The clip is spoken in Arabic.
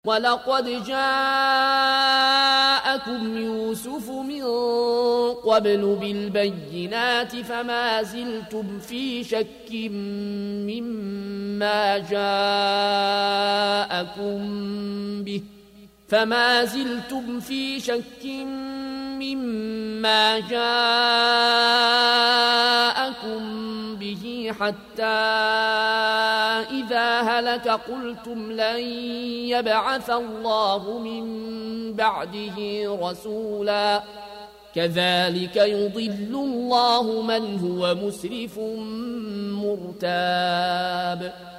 ولقد جاءكم يوسف من قبل بالبينات فما زلتم في شك مما جاءكم به حتى إذا هلك قلتم لن يبعث الله من بعده رسولا كذلك يضل الله من هو مسرف مرتاب